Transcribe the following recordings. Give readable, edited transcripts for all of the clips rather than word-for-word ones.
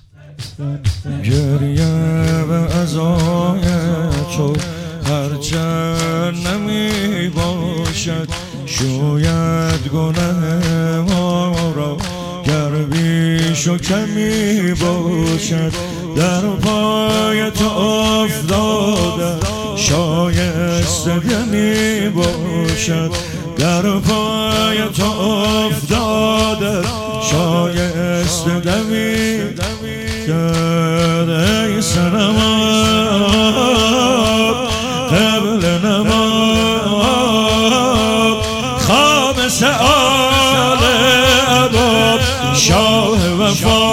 گریه و عزای تو هرچند نمی باشد، شاید گناه ما را گر بیش و کمی باشد. در پای تو افتاده شایسته دمی باشد، در پای تو افتاده شایسته دمی کرده. ای صنما قبل نما خامس آل اباب شاه وفا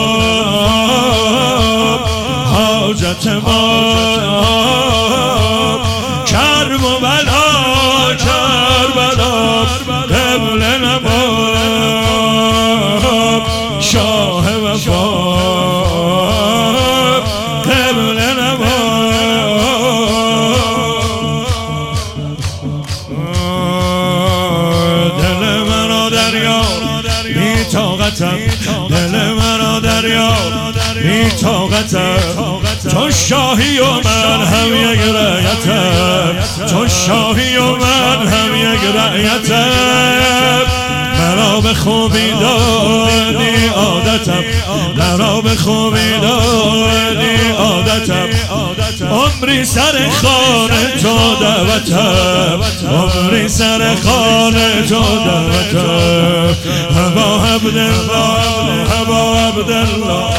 حاجت ما کرم و بلا کربلا قبل نما شاه وفا قبل نما. دل مرا دریا بی طاقتم، دل مرا دریا بی طاقتم، چون شاهی و من هم یک رعیتم، چون شاهی و من هم یک رعیتم. مرا به خوبی دادی عادتم، مرا به خوبی دادی عادتم، عمری سر خانه تو دعوتم، عمری سر خانه تو دعوتم. هوا عبدالله هوا عبدالله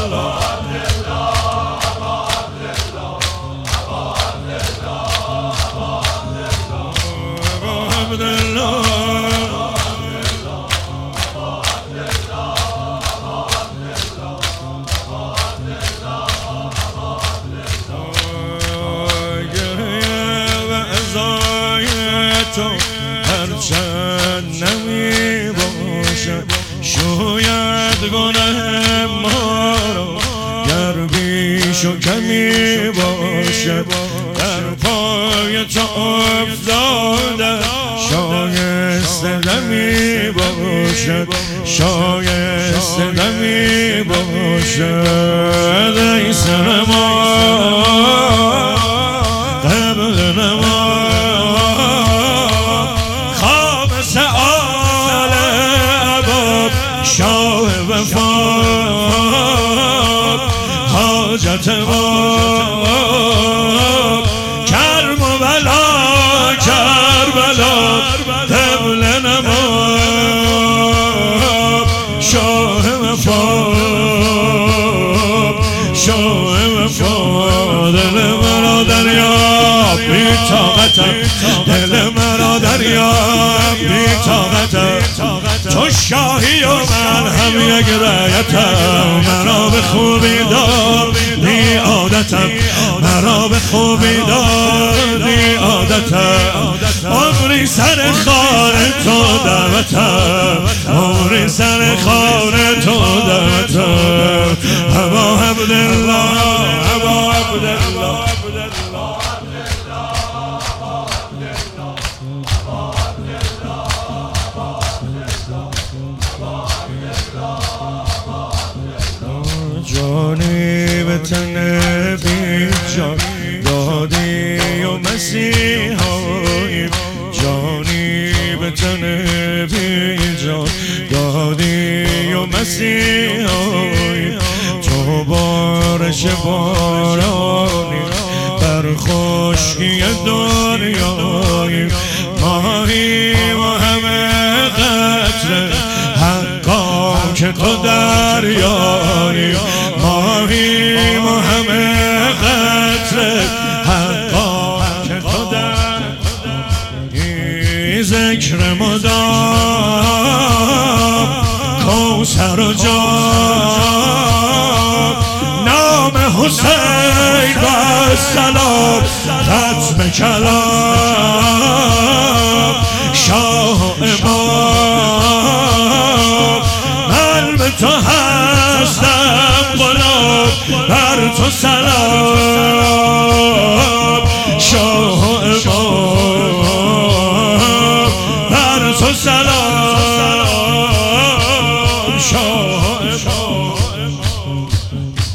تو هرچند نمی باشد، شاید گناه ما را گر بیش و کمی باشد. در پای تو افتاده شایسته دمی باشد، شایسته دمی باشد. ای صنما قبل نما شاه وفا حاجت ما کرم و بلا کربلا قبل نما شاه وفا شاه وفا. دل مرا دریا بی طاقتم، دل مرا دریا بی طاقتم، چون شاهی و من هم یک رعیتم. مرا به خوبی دادی عادتم، مرا به خوبی دادی عادتم، عمری سر خانه تو دعوتم، عمری سر خانه تو دعوتم. هوا عبدالله هوا عبدالله جانی به تن بی جان دادی و مسیحایی، جانی به تن بی جان دادی و مسیحایی. تو بارش بارانی بر خشکی دنیایی، ماهی و همه قطره حقا که تو دریایی، ماهی و همه قطره حقا که تو دریایی. ذکر مدام کوثر و جام، نام حسین و سلام ختم کلام. شاه و امام قلب تو هستم غلام، بر تو سلام. شاه و امام بر تو سلام، شاه و امام.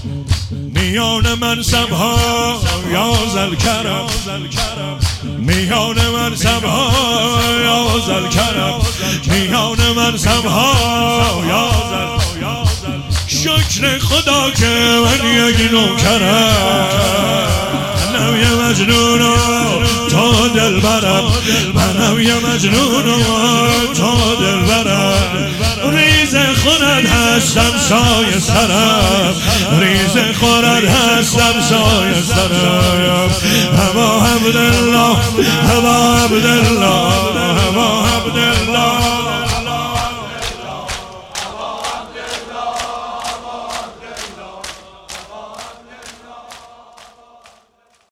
میان منصب ها یا ذوالکرم، میان منصب ها یا ذوالکرم، میان منصب ها یا ذوالکرم. شکر خدا که من یک نوکرم، منم یه مجنون و تو دلبرم، منم یه مجنون و تو دلبرم. ریز خورد هستم سایه سرم، ریز خورد هستم سایه سرم. هوا عبدالله، هوا عبدالله،